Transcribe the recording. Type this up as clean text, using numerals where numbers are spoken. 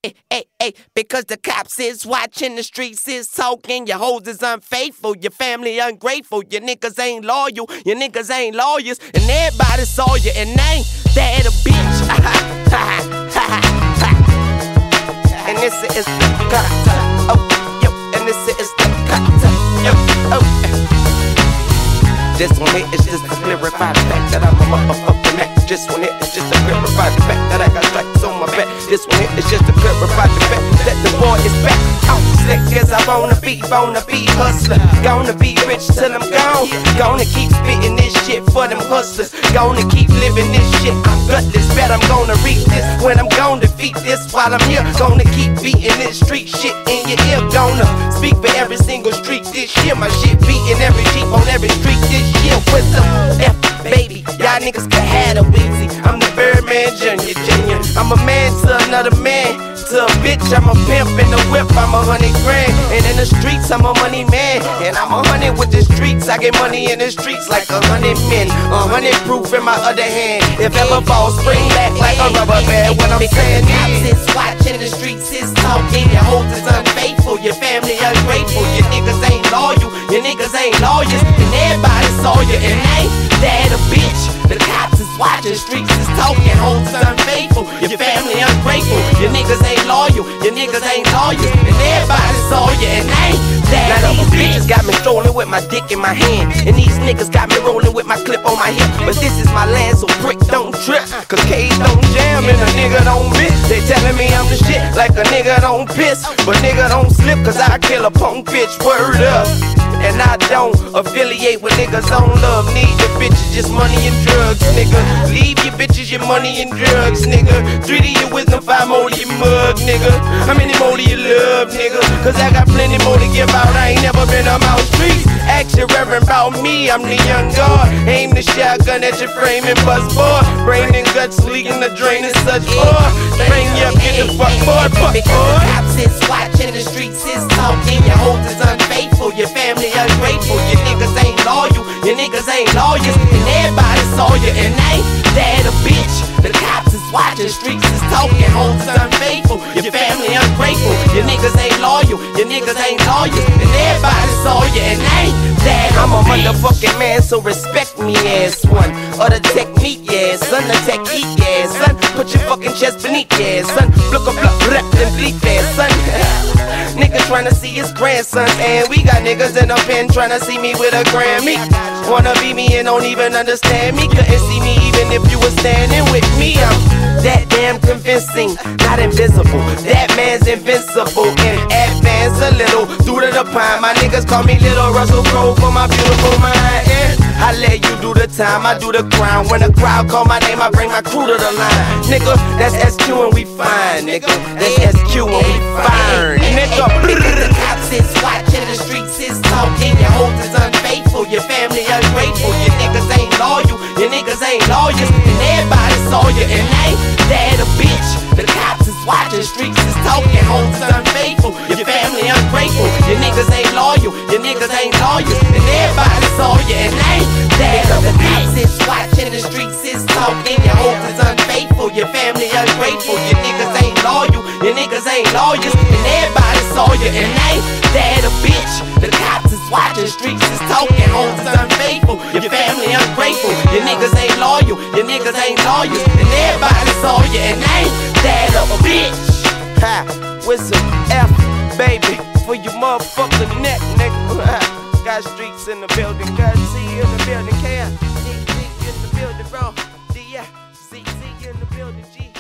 Because the cops is watching, the streets is talking, your hoes is unfaithful, your family ungrateful, your niggas ain't loyal, your niggas ain't lawyers, and everybody saw you and ain't that a bitch. And this is the cut. Oh, yo, and this is the cut. Yo, oh. This one here is just to clarify the fact that I'm a motherfucking Mac. This one here is just to clarify the fact that I got stripes on my back. This one here is just to clarify the fact that the boy is back. I'm slick as I wanna be hustler. Gonna be rich till I'm gone. Gonna keep spitting this shit for them hustlers. Gonna keep living this shit. I'm gutless, bet I'm gonna read this when I'm gonna defeat this while I'm here. Gonna keep beating this street shit in your ear. Gonna speak for every single street this year. My shit beating every Jeep on every street this year. With the F, baby, y'all niggas can have a Weezy. I'm the Birdman Junior. I'm a man to another man. To a bitch, I'm a pimp in the whip, I'm 100 grand. And in the streets, I'm a money man. And I'm 100 with the streets, I get money in the streets like 100 men. 100 proof in my other hand. If ever fall, spring back like a rubber band. What I'm saying is, cops is watching, the streets is talking. Your hoes is unfaithful, your family ungrateful. Your niggas ain't loyal, your niggas ain't lawyers. And everybody saw you and ain't that a bitch. The cops is watching, streets is talking. Hoes is unfaithful, your family ungrateful. Your niggas ain't loyal, your niggas ain't lawyers. And everybody saw you and ain't that. Now these bitches got me strolling with my dick in my hand, and these niggas got me rolling with my clip on my hip. But this is my land, so brick don't trip, cause K's don't jam and a nigga don't miss. They telling me I'm the shit like a nigga don't piss, but nigga don't slip, cause I kill a punk bitch, word up. And I don't affiliate with niggas on love. Need your bitches, just money and drugs, nigga. Leave your bitches, your money and drugs, nigga. 3 to your wisdom, 5 more to your mug, nigga. How many more do you love, nigga? Cause I got plenty more to give out. I ain't never been on my streets. Ask your reverend about me, I'm the young god. Aim the shotgun at your frame and bust boy. Brain and guts leaking the drain and such boy. Bring you up, get the fuck boy, fuck boy. Because the cops is watching, the streets is talking. Your hoes is unfaithful, your family ungrateful. Your niggas ain't loyal, your niggas ain't lawyers. And everybody saw you and ain't that a bitch. The cops is watching, streets is talking. Hoes is unfaithful, your family ungrateful. Your niggas ain't loyal, your niggas ain't lawyers. And everybody saw you and ain't that a bitch. I'm a motherfucking man, so respect me as one. Or the technique, yeah, son, the technique, yeah, son. Put your fucking chest beneath, yeah, son. Look up, rep, and bleep, yeah, son. Nigga tryna see his grandsons, and we got niggas in a pen tryna see me with a Grammy. Wanna be me and don't even understand me. Couldn't see me even if you was standing with me. I'm that damn convincing, not invisible. That man's invincible and advance a little through to the pine. My niggas call me Little Russell Crowe for my beautiful mind. And I let you do the time, I do the crime. When the crowd call my name, I bring my crew to the line. Nigga, that's SQ and we fine, nigga. That's SQ and we fine, nigga. The cops is watching, the streets is talking. Your hoes is unfaithful, your family ungrateful. Your niggas ain't loyal, your niggas ain't lawyers. And everybody saw you and ain't that a bitch. The cops is watching, streets is talking. Hoes is unfaithful, your family ungrateful. Your niggas ain't loyal, your niggas ain't lawyers. And everybody saw you and ain't that a bitch. The cops is watching, the streets is talking. Your hoes is unfaithful, your family ungrateful. Your niggas ain't loyal, your niggas ain't lawyers. And everybody saw you and ain't that a bitch. The cops is watching, streets is talking. Hoes is unfaithful, your family ungrateful. Your niggas ain't loyal, your niggas ain't lawyers. And everybody saw you and ain't that a bitch. Ha, with some F, baby, for your motherfucking neck, nigga. Got streets in the building, got Z in the building, K-I-Z in the building, bro. D-I-Z in the building, G.